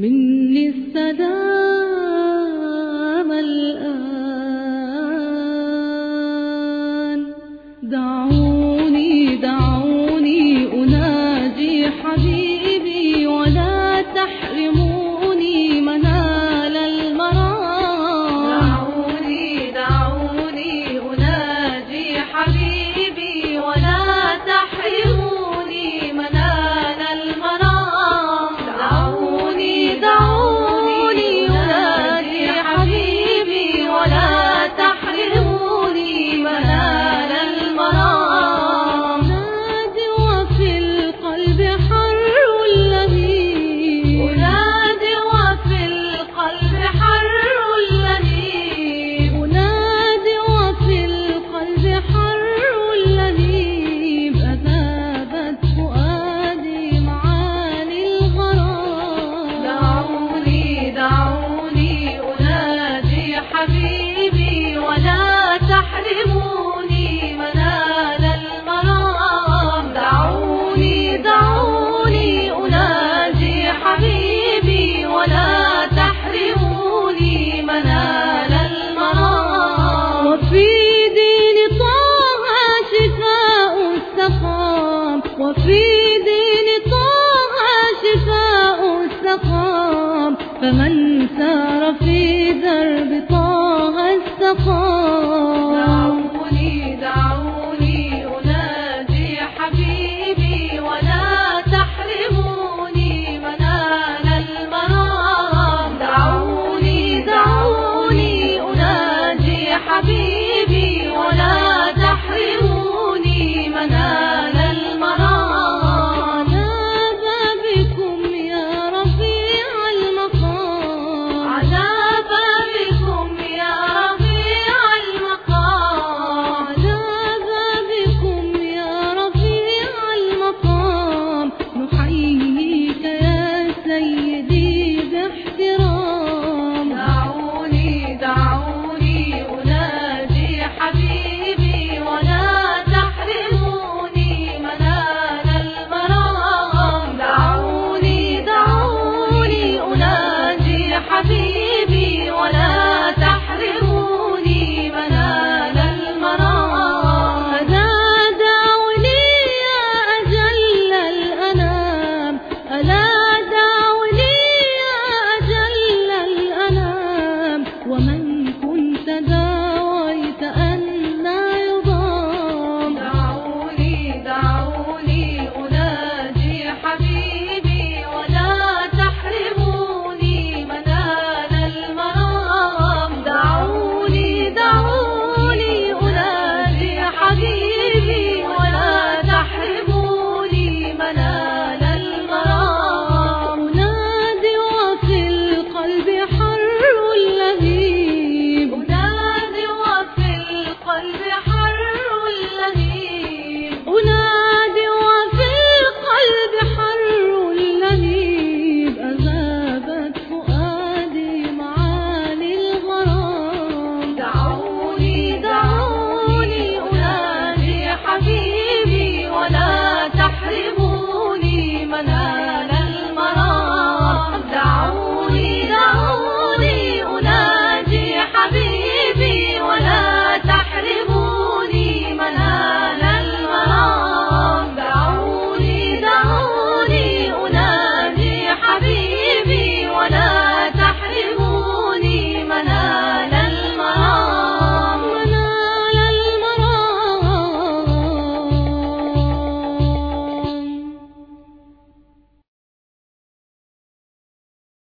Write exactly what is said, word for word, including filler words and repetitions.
مني السلام الآن. دعوني دعوني أناجي حبيبي ولا تحرموني منال المرام. دعوني دعوني أناجي حبيبي ولا تحرموني منال المرام. دعوني دعوني أناجي حبيبي ولا تحرموني منال المرام. أنادي وفي القلب حر اللهيب، أنادي وفي القلب حر اللهيب، أنادي وفي القلب حر اللهيب. أذابت فؤادي معاني الغرام. دعوني دعوني أناجي حبيبي ولا تحرموني منال المرام. دعوني دعوني أناجي حبيبي ولا تحرموني منال المرام. وفي دين طه شفاء السقام، وفي دين طه شفاء السقام. فمن سار في درب طه استقام. دعوني دعوني أناجي حبيبي ولا تحرموني منال المرام. دعوني دعوني أناجي حبيبي ولا تحرموني منال المرام. عذاب بكم يا رفيع المقام، عذاب بكم يا رفيع المقام، عذاب بكم يا رفيع المقام. نحييك يا سيدي باحترام. دعوني دعوني أناجي حبيبي ولا تحرموني منال المرام. دعوني دعوني أناجي حبيبي